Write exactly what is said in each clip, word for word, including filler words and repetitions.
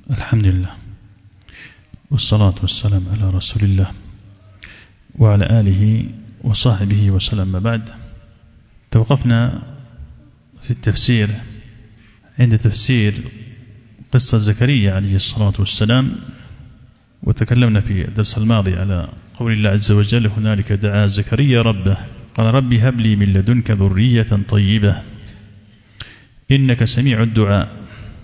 الحمد لله والصلاة والسلام على رسول الله وعلى آله وصحبه وسلم. بعد، توقفنا في التفسير عند تفسير قصة زكريا عليه الصلاة والسلام، وتكلمنا في الدرس الماضي على قول الله عز وجل: هنالك دعا زكريا ربه قال رب هب لي من لدنك ذرية طيبة إنك سميع الدعاء.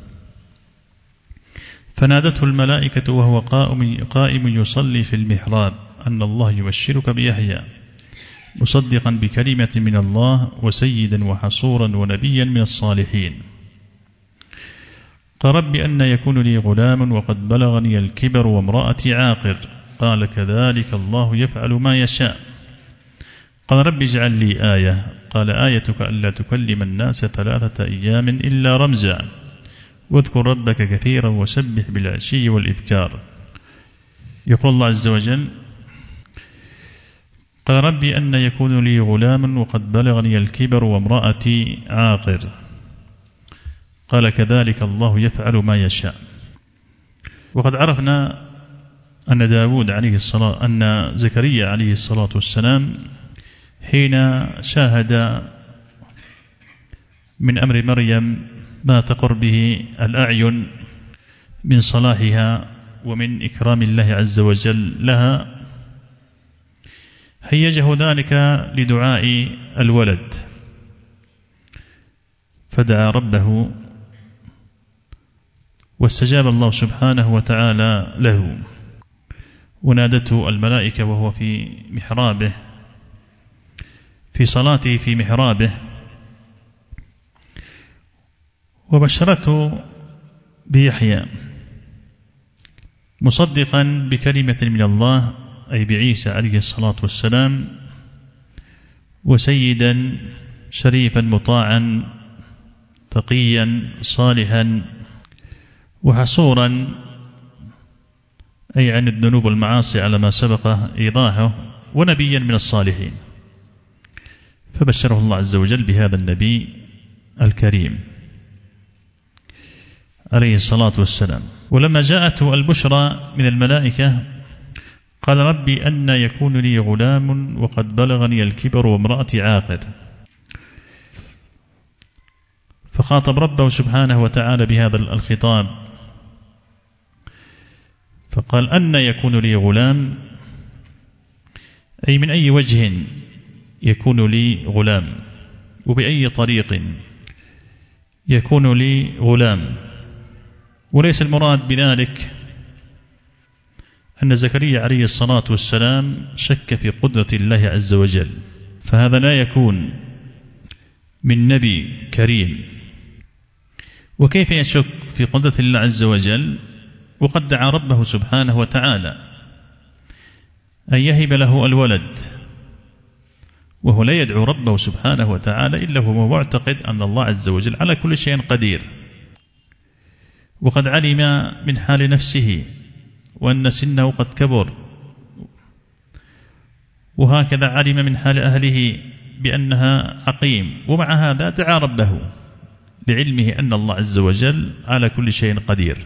فنادته الملائكة وهو قائم يصلي في المحراب أن الله يبشرك بيحيى مصدقا بكلمة من الله وسيدا وحصورا ونبيا من الصالحين. قال رب أن يكون لي غلام وقد بلغني الكبر وامرأتي عاقر. قال كذلك الله يفعل ما يشاء. قال رب اجعل لي آية. قال آيتك ألا تكلم الناس ثلاثة أيام إلا رمزا واذكر ربك كثيرا وسبح بالعشي والإبكار. يقول الله عز وجل: قال ربي أن يكون لي غلام وقد بلغني الكبر وامرأتي عاقر. قال كذلك الله يفعل ما يشاء. وقد عرفنا أن داود عليه الصلاة أن زكريا عليه الصلاة والسلام حين شاهد من أمر مريم ما تقر به الأعين من صلاحها ومن إكرام الله عز وجل لها، هيجه ذلك لدعاء الولد، فدعا ربه واستجاب الله سبحانه وتعالى له. ونادته الملائكة وهو في محرابه في صلاته في محرابه وبشرته بيحيى مصدقا بكلمة من الله أي بعيسى عليه الصلاة والسلام، وسيدا شريفا مطاعا تقيا صالحا وحصورا أي عن الذنوب والمعاصي على ما سبق إيضاحه، ونبيا من الصالحين. فبشره الله عز وجل بهذا النبي الكريم عليه الصلاة والسلام. ولما جاءته البشرى من الملائكة قال ربي أن يكون لي غلام وقد بلغني الكبر وامرأتي عاقر. فخاطب ربه سبحانه وتعالى بهذا الخطاب فقال: أن يكون لي غلام، أي من أي وجه يكون لي غلام، وبأي طريق يكون لي غلام. وليس المراد بذلك أن زكريا عليه الصلاة والسلام شك في قدرة الله عز وجل، فهذا لا يكون من نبي كريم. وكيف يشك في قدرة الله عز وجل وقد دعا ربه سبحانه وتعالى أن يهب له الولد، وهو لا يدعو ربه سبحانه وتعالى إلا هو معتقد أن الله عز وجل على كل شيء قدير، وقد علم من حال نفسه وأن سنه قد كبر، وهكذا علم من حال أهله بأنها عقيم، ومع هذا دعا ربه لعلمه أن الله عز وجل على كل شيء قدير.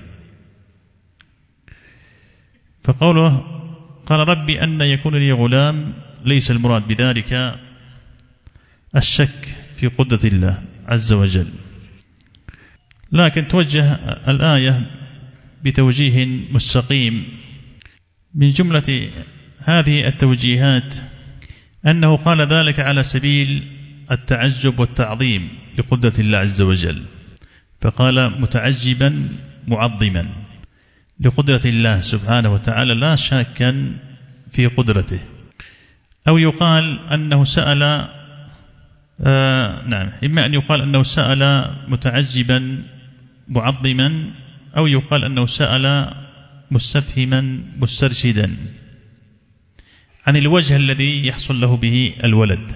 فقوله قال ربي أن يكون لي غلام ليس المراد بذلك الشك في قدرة الله عز وجل، لكن توجه الآية بتوجيه مستقيم. من جملة هذه التوجيهات أنه قال ذلك على سبيل التعجب والتعظيم لقدرة الله عز وجل، فقال متعجبا معظما لقدرة الله سبحانه وتعالى لا شاكا في قدرته. أو يقال أنه سأل آه نعم إما أن يقال أنه سأل متعجبا معظما، أو يقال أنه سأل مستفهما مسترشدا عن الوجه الذي يحصل له به الولد.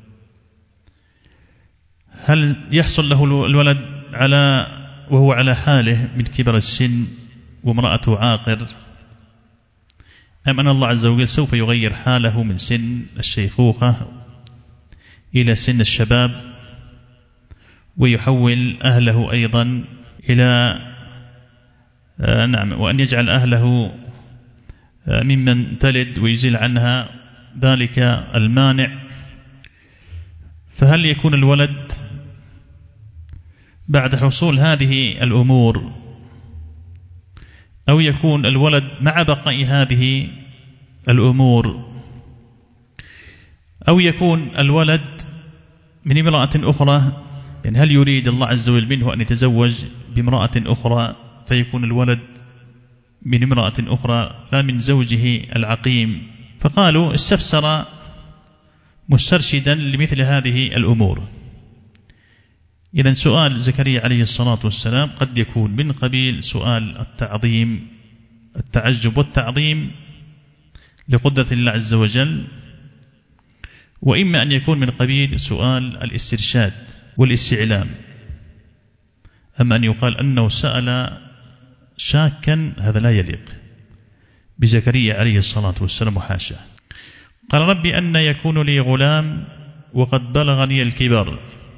هل يحصل له الولد على وهو على حاله من كبر السن وامرأته عاقر، أم أن الله عز وجل سوف يغير حاله من سن الشيخوخة إلى سن الشباب، ويحول أهله أيضا إلى آه نعم وأن يجعل أهله آه ممن تلد ويزيل عنها ذلك المانع. فهل يكون الولد بعد حصول هذه الأمور، أو يكون الولد مع بقاء هذه الأمور، أو يكون الولد من امرأة أخرى؟ يعني هل يريد الله عز وجل منه أن يتزوج بامرأة أخرى فيكون الولد من امرأة أخرى لا من زوجه العقيم؟ فقالوا استفسر مسترشدا لمثل هذه الأمور. إذن سؤال زكريا عليه الصلاة والسلام قد يكون من قبيل سؤال التعظيم، التعجب والتعظيم لقدرة الله عز وجل، وإما أن يكون من قبيل سؤال الاسترشاد والاستعلام. أما أن يقال أنه سأل شاكا هذا لا يليق بزكريا عليه الصلاة والسلام وحاشا. قال ربي أن يكون لي غلام وقد بلغني الكبر،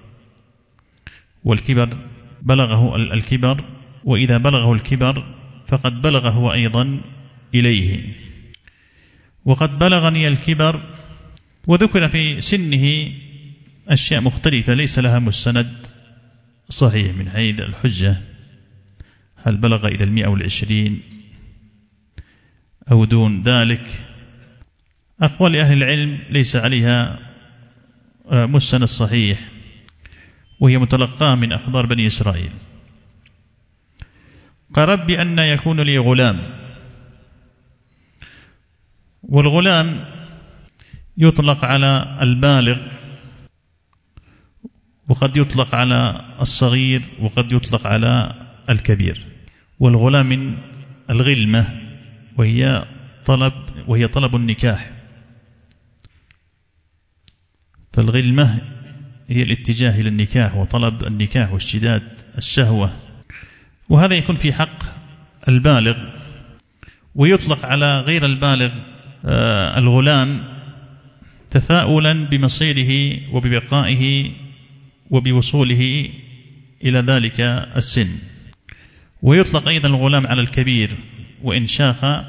والكبر بلغه الكبر، وإذا بلغه الكبر فقد بلغه أيضا إليه. وقد بلغني الكبر، وذكر في سنه أشياء مختلفة ليس لها مستند صحيح من حيث الحجة، هل بلغ إلى المئة والعشرين أو دون ذلك؟ أقوال أهل العلم ليس عليها مستند صحيح، وهي متلقاة من أخبار بني إسرائيل. قال ربي أن يكون لي غلام، والغلام يطلق على البالغ، وقد يطلق على الصغير، وقد يطلق على الكبير. والغلام من الغلمة، وهي طلب وهي طلب النكاح. فالغلمة هي الاتجاه إلى النكاح وطلب النكاح واشتداد الشهوة، وهذا يكون في حق البالغ. ويطلق على غير البالغ آه الغلام تفاؤلا بمصيره وببقائه وبوصوله إلى ذلك السن. ويطلق أيضا الغلام على الكبير وإن شاخ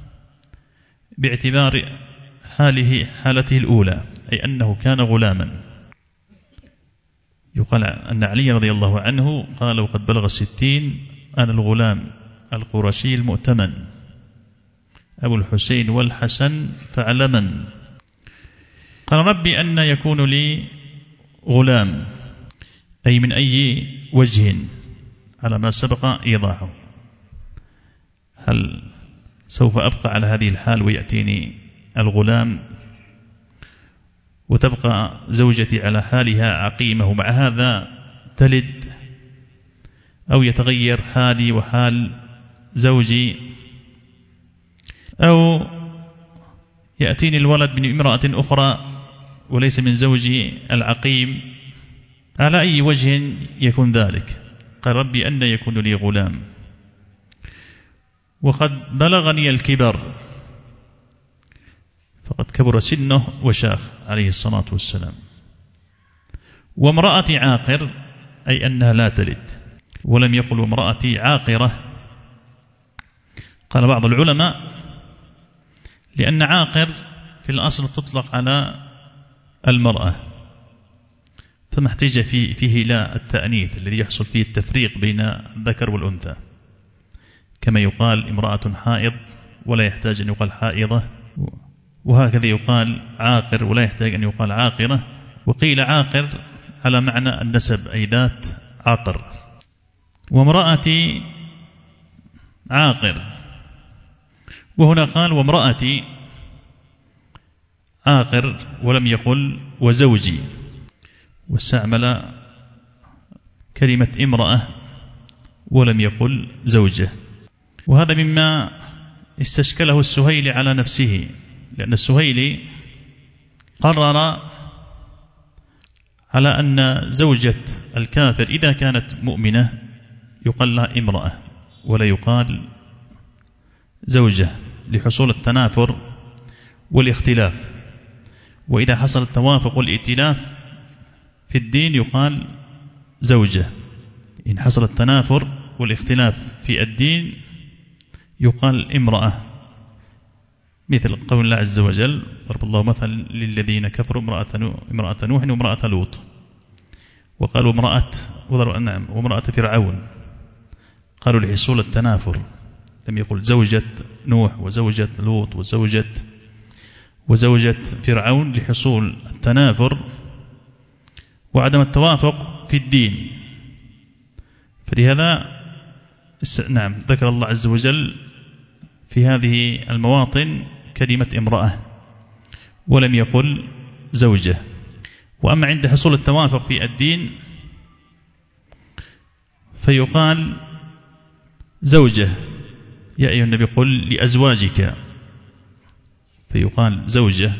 باعتبار حاله حالته الأولى، أي أنه كان غلاما. يقال أن علي رضي الله عنه قال وقد بلغ الستين أنا الغلام القرشي المؤتمن أبو الحسين والحسن فعلما. قال ربي أن يكون لي غلام، أي من أي وجه على ما سبق إيضاحه. هل سوف أبقى على هذه الحال ويأتيني الغلام وتبقى زوجتي على حالها عقيمة ومع هذا تلد، أو يتغير حالي وحال زوجي، أو يأتيني الولد من امرأة أخرى وليس من زوجي العقيم؟ على أي وجه يكون ذلك؟ قال ربي أن يكون لي غلام وقد بلغني الكبر، فقد كبر سنه وشاخ عليه الصلاة والسلام. وامرأتي عاقر، أي أنها لا تلد، ولم يقل امرأتي عاقرة. قال بعض العلماء لأن عاقر في الأصل تطلق على المرأة، فما احتاج فيه, فيه إلى التأنيث الذي يحصل فيه التفريق بين الذكر والأنثى، كما يقال امرأة حائض ولا يحتاج أن يقال حائضة، وهكذا يقال عاقر ولا يحتاج أن يقال عاقرة. وقيل عاقر على معنى النسب، أي ذات عاقر. وامرأتي عاقر، وهنا قال وامرأتي عاقر ولم يقل وزوجي، واستعمل كلمة امرأة ولم يقل زوجة. وهذا مما استشكله السهيلي على نفسه، لأن السهيلي قرر على أن زوجة الكافر إذا كانت مؤمنة يقال لها امرأة ولا يقال زوجة، لحصول التنافر والاختلاف. وإذا حصل التوافق والائتلاف في الدين يقال زوجة. إن حصل التنافر والاختلاف في الدين يقال امرأة، مثل قول الله عز وجل: ضرب الله مثل للذين كفروا امرأة نوح وامرأة لوط. وقالوا امرأة نعم وامرأة فرعون، قالوا لحصول التنافر، لم يقل زوجة نوح وزوجة لوط وزوجة وزوجة فرعون، لحصول التنافر وعدم التوافق في الدين. فلهذا نعم ذكر الله عز وجل في هذه المواطن كلمة امرأة ولم يقل زوجة. وأما عند حصول التوافق في الدين فيقال زوجة، يا أيها النبي قل لأزواجك، فيقال زوجة.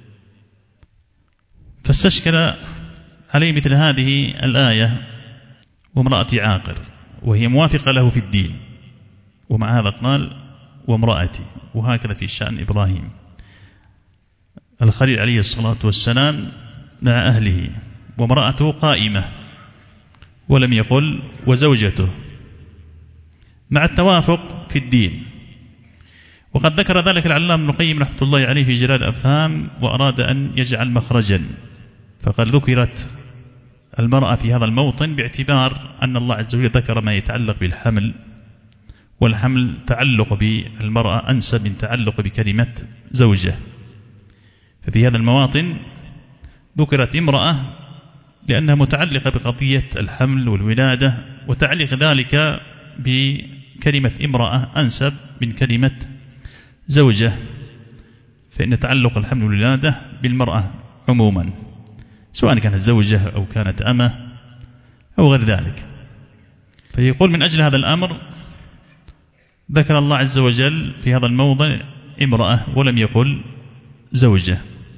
فاستشكل عليه مثل هذه الآية: وامرأة عاقر، وهي موافقة له في الدين، ومع هذا قال وامرأتي. وهكذا في شأن إبراهيم الخليل عليه الصلاة والسلام مع أهله، وامرأته قائمة، ولم يقل وزوجته، مع التوافق في الدين. وقد ذكر ذلك العلامة ابن القيم رحمة الله عليه في جلال الأفهام، وأراد أن يجعل مخرجا، فقال ذكرت المرأة في هذا الموطن باعتبار أن الله عز وجل ذكر ما يتعلق بالحمل، والحمل تعلق بالمرأة أنسب من تعلق بكلمة زوجة. ففي هذا المواطن ذكرت امرأة لأنها متعلقة بقضية الحمل والولادة، وتعليق ذلك بكلمة امرأة أنسب من كلمة زوجة، فإن تعلق الحمل والولادة بالمرأة عموما، سواء كانت زوجة أو كانت أمة أو غير ذلك. فيقول من أجل هذا الأمر ذكر الله عز وجل في هذا الموضع امرأة ولم يقل زوجة.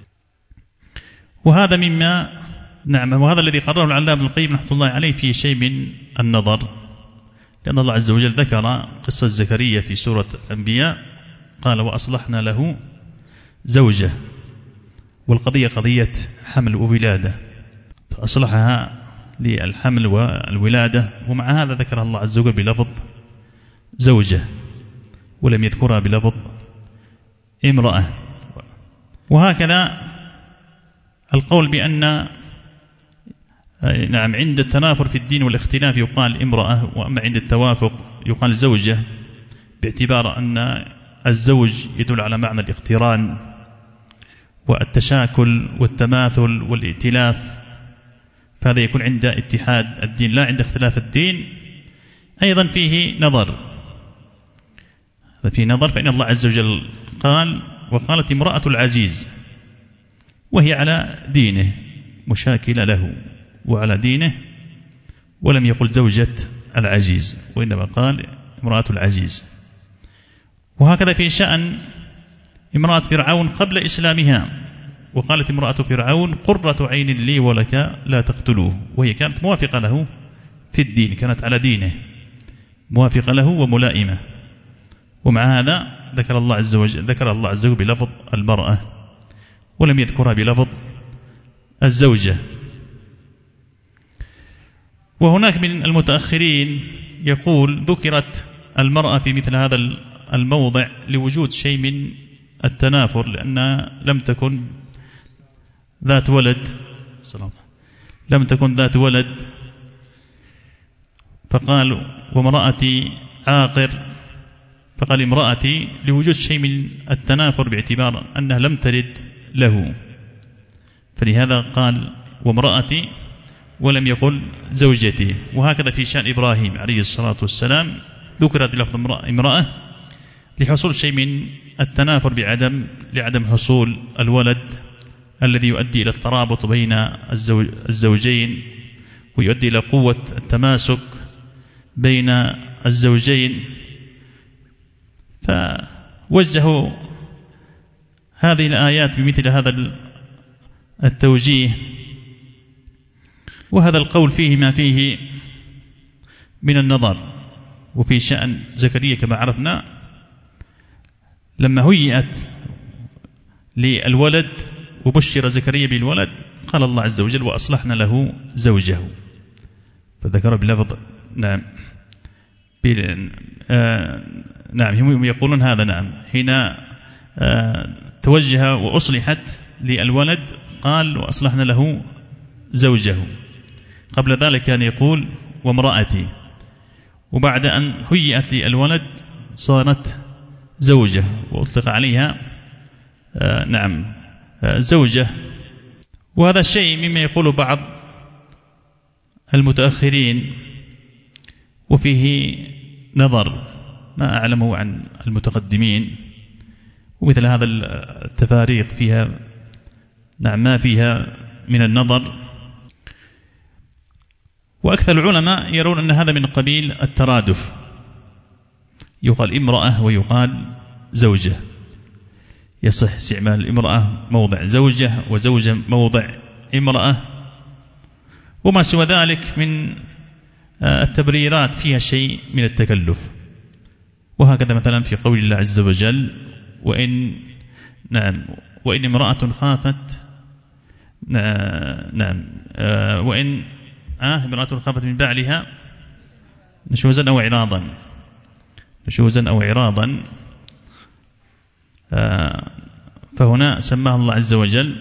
وهذا مما نعم وهذا الذي قرره العلامة ابن القيم رحمة الله عليه في شيء من النظر، لأن الله عز وجل ذكر قصة زكريا في سورة الأنبياء، قال وأصلحنا له زوجة، والقضية قضية حمل وولادة، فأصلحها للحمل والولادة، ومع هذا ذكر الله عز وجل بلفظ زوجة ولم يذكرها بلفظ امرأة. وهكذا القول بأن نعم عند التنافر في الدين والاختلاف يقال امرأة، وأما عند التوافق يقال زوجة، باعتبار أن الزوج يدل على معنى الاقتران والتشاكل والتماثل والائتلاف، فهذا يكون عند اتحاد الدين لا عند اختلاف الدين. أيضا فيه نظر، هذا فيه نظر، فإن الله عز وجل قال وقالت امرأة العزيز، وهي على دينه مشاكلة له وعلى دينه، ولم يقل زوجة العزيز، وإنما قال امرأة العزيز. وهكذا في شأن امرأة فرعون قبل إسلامها، وقالت امرأة فرعون قرة عين لي ولك لا تقتلوه، وهي كانت موافقة له في الدين، كانت على دينه موافقة له وملائمة، ومع هذا ذكر الله عز وجل ذكر الله عز وجل بلفظ المرأة ولم يذكرها بلفظ الزوجة. وهناك من المتأخرين يقول ذكرت المرأة في مثل هذا الموضع لوجود شيء من التنافر، لأن لم تكن ذات ولد لم تكن ذات ولد فقال وامرأتي عاقر، فقال امرأتي لوجود شيء من التنافر باعتبار أنها لم تلد له، فلهذا قال وامرأتي ولم يقل زوجتي. وهكذا في شأن إبراهيم عليه الصلاة والسلام ذكرت لفظ امرأة لحصول شيء من التنافر بعدم لعدم حصول الولد الذي يؤدي إلى الترابط بين الزوج الزوجين ويؤدي إلى قوة التماسك بين الزوجين. فوجهوا هذه الآيات بمثل هذا التوجيه، وهذا القول فيه ما فيه من النظر. وفي شأن زكريا كما عرفنا لما هيئت للولد وبشر زكريا بالولد قال الله عز وجل وأصلحنا له زوجه، فذكر بلفظ نعم آه نعم هم يقولون هذا نعم حين آه توجه وأصلحت للولد قال وأصلحنا له زوجه. قبل ذلك كان يقول وامرأتي، وبعد أن هيئت للولد صارت زوجة وأطلق عليها آه نعم آه زوجة. وهذا الشيء مما يقول بعض المتأخرين وفيه نظر ما أعلمه عن المتقدمين، ومثل هذا التفاريق فيها نعم ما فيها من النظر. وأكثر العلماء يرون أن هذا من قبيل الترادف، يقال امرأة ويقال زوجة، يصح استعمال الامرأة موضع زوجة وزوجة موضع امرأة، وما سوى ذلك من التبريرات فيها شيء من التكلف. وهكذا مثلا في قول الله عز وجل وإن نعم وإن امرأة خافت نعم آه وإن آه امرأة خافت من بعلها نشوزا أو عراضا نشوزا أو عراضا آه فهنا سماها الله عز وجل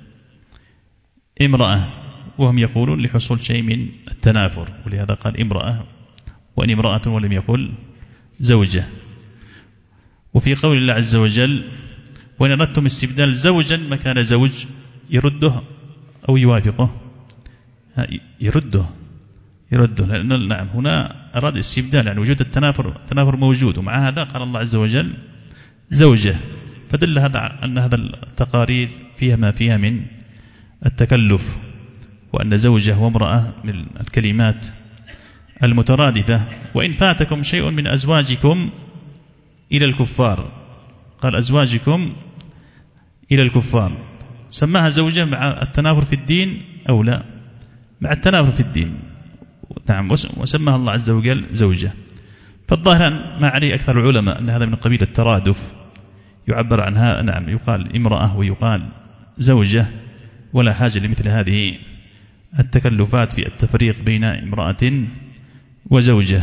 امرأة، وهم يقولون لحصول شيء من التنافر، ولهذا قال امرأة وإن امرأة ولم يقل زوجة. وفي قول الله عز وجل وإن أردتم استبدال زوجا مكان زوج يرده أو يوافقه يرده يرده لأن نعم هنا أراد استبدال يعني وجود التنافر التنافر موجود، ومع هذا قال الله عز وجل زوجة، فدل هذا أن هذا التقارير فيها ما فيها من التكلف، وأن زوجة وامرأة من الكلمات المترادفة. وإن فاتكم شيء من أزواجكم إلى الكفار، قال أزواجكم إلى الكفار، سماها زوجة مع التنافر في الدين أو لا؟ مع التنافر في الدين نعم، وسماها الله عز وجل زوجة. فالظاهر ما عليه أكثر العلماء أن هذا من قبيل الترادف، يعبر عنها نعم يقال امرأة ويقال زوجة، ولا حاجة لمثل هذه التكلفات في التفريق بين امرأة وزوجة.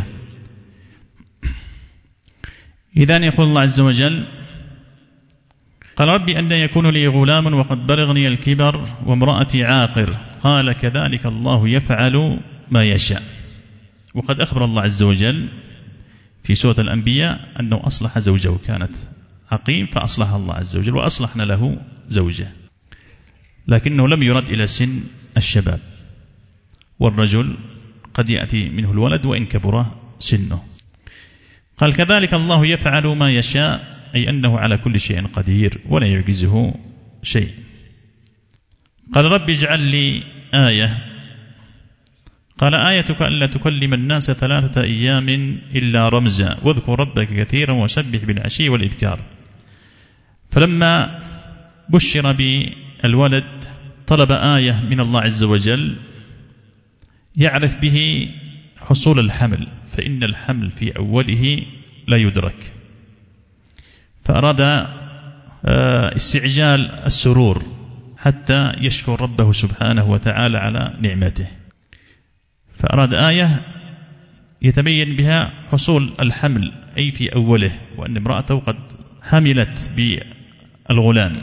إذن يقول الله عز وجل قال ربي أن يكون لي غلام وقد بلغني الكبر وامرأتي عاقر، قال كذلك الله يفعل ما يشاء. وقد أخبر الله عز وجل في سورة الأنبياء أنه أصلح زوجه، كانت عقيم فأصلحها الله عز وجل وأصلحنا له زوجه، لكنه لم يرد إلى سن الشباب، والرجل قد يأتي منه الولد وإن كبر سنه. قال كذلك الله يفعل ما يشاء، أي أنه على كل شيء قدير ولا يعجزه شيء. قال رب اجعل لي آية، قال آيتك ألا تكلم الناس ثلاثة أيام إلا رمزا واذكر ربك كثيرا وسبح بالعشي والإبكار. فلما بشر بالولد طلب آية من الله عز وجل يعرف به حصول الحمل، فإن الحمل في أوله لا يدرك، فأراد استعجال السرور حتى يشكر ربه سبحانه وتعالى على نعمته، فأراد آية يتبين بها حصول الحمل أي في أوله، وأن امرأته قد حملت بالغلام،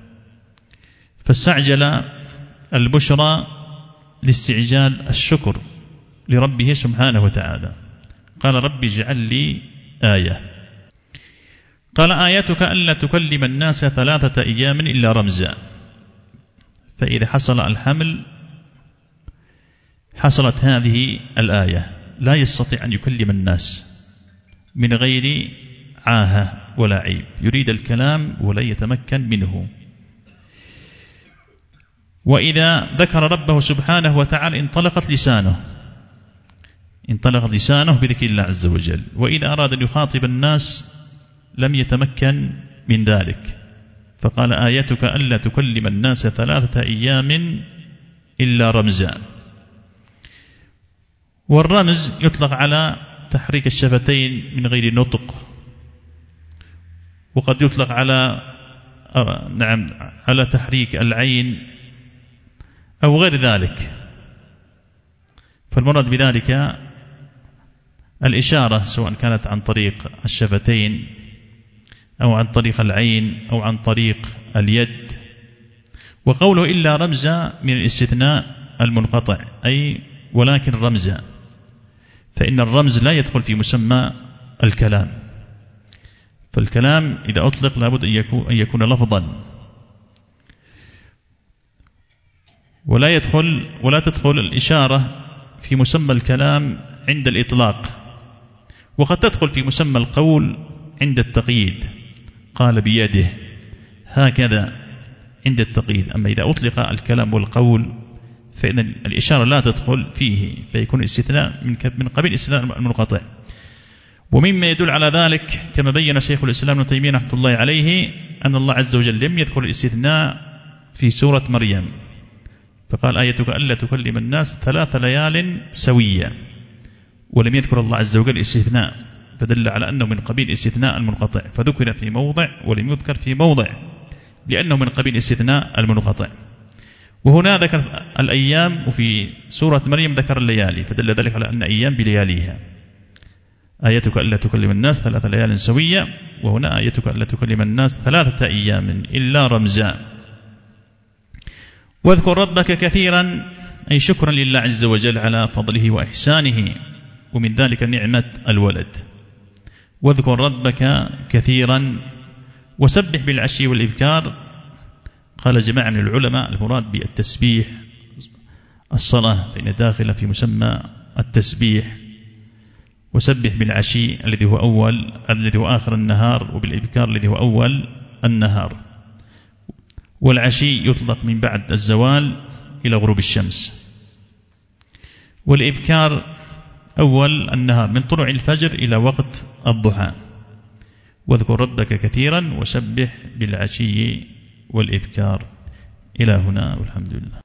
فاستعجل البشرى لاستعجال الشكر لربه سبحانه وتعالى. قال رب اجعل لي آية، قال آيتك ألا تكلم الناس ثلاثة أيام إلا رمزا، فإذا حصل الحمل حصلت هذه الآية، لا يستطيع أن يكلم الناس من غير عاهة ولا عيب، يريد الكلام ولا يتمكن منه. وإذا ذكر ربه سبحانه وتعالى انطلقت لسانه انطلق لسانه بذكر الله عز وجل، وإذا أراد أن يخاطب الناس لم يتمكن من ذلك، فقال آيتك ألا تكلم الناس ثلاثة أيام إلا رمزا. والرمز يطلق على تحريك الشفتين من غير نطق، وقد يطلق على نعم على تحريك العين أو غير ذلك. فالمراد بذلك الإشارة سواء كانت عن طريق الشفتين أو عن طريق العين أو عن طريق اليد. وقوله إلا رمزا من الاستثناء المنقطع، أي ولكن رمزا، فإن الرمز لا يدخل في مسمى الكلام، فالكلام إذا أطلق لابد أن يكون لفظا، ولا يدخل ولا تدخل الإشارة في مسمى الكلام عند الإطلاق، وقد تدخل في مسمى القول عند التقييد، قال بيده هكذا عند التقييد. أما إذا أطلق الكلام والقول فإن الإشارة لا تدخل فيه، فيكون استثناء من قبيل الاستثناء المنقطع. ومما يدل على ذلك كما بين شيخ الإسلام ابن تيمية رحمة الله عليه أن الله عز وجل لم يذكر الاستثناء في سورة مريم، فقال آيتك ألا تكلم الناس ثلاث ليال سوية، ولم يذكر الله عز وجل الاستثناء، فدل على أنه من قبيل الاستثناء المنقطع، فذكر في موضع ولم يذكر في موضع لأنه من قبيل الاستثناء المنقطع. وهنا ذكر الأيام، وفي سورة مريم ذكر الليالي، فدل ذلك على أن أيام بلياليها. آيتك ألا تكلم الناس ثلاث ليال سوية، وهنا آيتك ألا تكلم الناس ثلاثة أيام إلا رمزا. واذكر ربك كثيرا، أي شكرا لله عز وجل على فضله وإحسانه، ومن ذلك نعمة الولد. واذكر ربك كثيرا وسبح بالعشي والإبكار. قال جماعة من العلماء المراد بالتسبيح الصلاة، فإن داخل في مسمى التسبيح. وسبح بالعشي الذي هو أول الذي هو آخر النهار، وبالإبكار الذي هو أول النهار. والعشي يطلق من بعد الزوال إلى غروب الشمس، والإبكار أول النهار من طلوع الفجر إلى وقت الضحى. واذكر ربك كثيرا وسبح بالعشي والإبكار. إلى هنا والحمد لله.